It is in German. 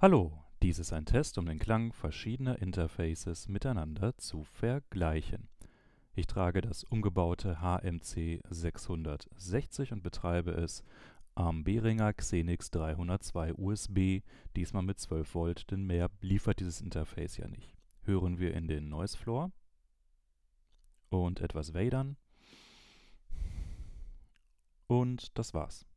Hallo, dies ist ein Test, um den Klang verschiedener Interfaces miteinander zu vergleichen. Ich trage das umgebaute HMC 660 und betreibe es am Behringer Xenix 302 USB, diesmal mit 12 Volt, denn mehr liefert dieses Interface ja nicht. Hören wir in den Noise Floor und etwas Wadern und das war's.